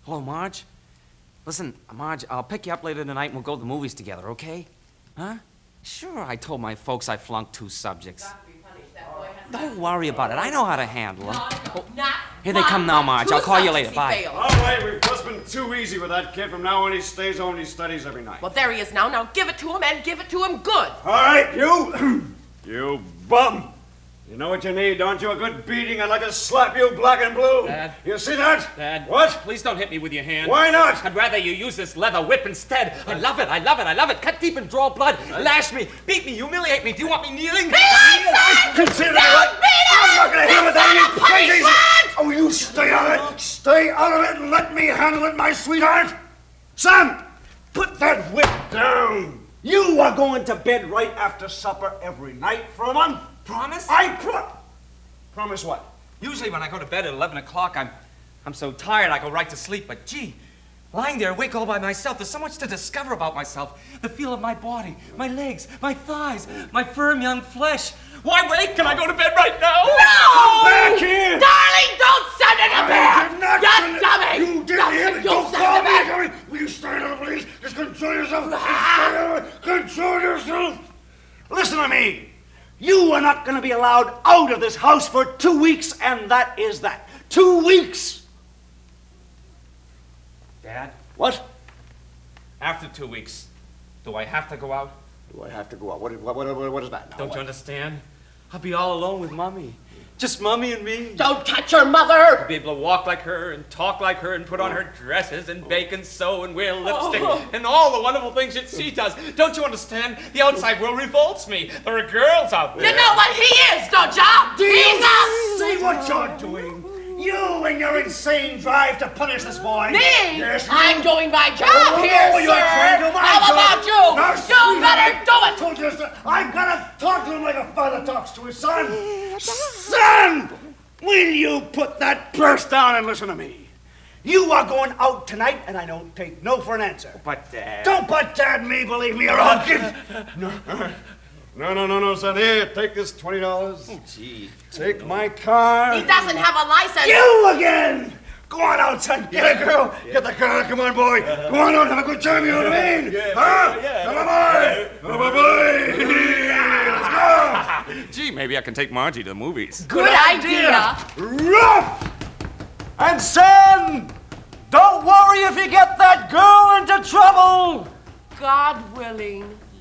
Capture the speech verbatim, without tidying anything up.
Hello, Marge? Listen, Marge, I'll pick you up later tonight and we'll go to the movies together, okay? Huh? Sure, I told my folks I flunked two subjects. Don't worry about it. I know how to handle them. No, not Here they come now, Marge. I'll call you later. Bye. All right, we've just been too easy with that kid. From now on, he stays home and he studies every night. Well, there he is now. Now give it to him and give it to him good. All right, you. You bum. You know what you need, don't you? A good beating. I'd like to slap you black and blue. Dad. You see that? Dad. What? Please don't hit me with your hand. Why not? I'd rather you use this leather whip instead. I love it. I love it. I love it. Cut deep and draw blood. Lash me. Beat me. Humiliate me. Do you want me kneeling? Consider it. I'm not going to hear with that, you crazy. Oh, you stay out of it. Stay out of it and let me handle it, my sweetheart. Sam, put that whip down. You are going to bed right after supper every night for a month. Promise? I pro... Promise what? Usually when I go to bed at eleven o'clock, I'm, I'm so tired I go right to sleep. But gee, lying there awake all by myself, there's so much to discover about myself. The feel of my body, my legs, my thighs, my firm young flesh. Why wait? Can I go to bed right now? No! Come back here! Darling, don't send it to I bed! did not You send it- dummy! You didn't Don't- hear me! you Don't send call it me! back. Harry. Will you stay out of the police? Just control yourself! Just stay out of it. Control yourself! Listen to me! You are not going to be allowed out of this house for two weeks, and that is that. Two weeks! Dad, What? after two weeks, do I have to go out? Do I have to go out? What, what, what, what is that now? Don't you understand? I'll be all alone with Mommy. Just Mommy and me. Don't touch your mother! I'll be able to walk like her and talk like her and put on her dresses and bake and sew and wear lipstick Oh. and all the wonderful things that she does. Don't you understand? The outside world revolts me. There are girls out there. You know what he is, don't ya? Do He's you a... see what you're doing? You and your insane drive to punish this boy. Me? Yes, I'm doing my job Oh, here, no, you're sir. trying to my How job. about you? Now, you sweetheart, better do I it. told you, sir, I've got to talk to him like a father talks to his son. Son! Will you put that purse down and listen to me? You are going out tonight, and I don't take no for an answer. But, Dad... Don't but Dad me, believe me, or I'll give... No, no, no, no, no, son. Here, take this twenty dollars. Oh, gee. Take my car. He doesn't have a license. You again! Go on out, son. Get a girl. Get the car. Come on, boy. Go on out. Have a good time. You know what I mean? Huh? Bye-bye. Bye-bye. Let's go. Gee, maybe I can take Margie to the movies. Good idea. Rough! And son, don't worry if you get that girl into trouble. God willing,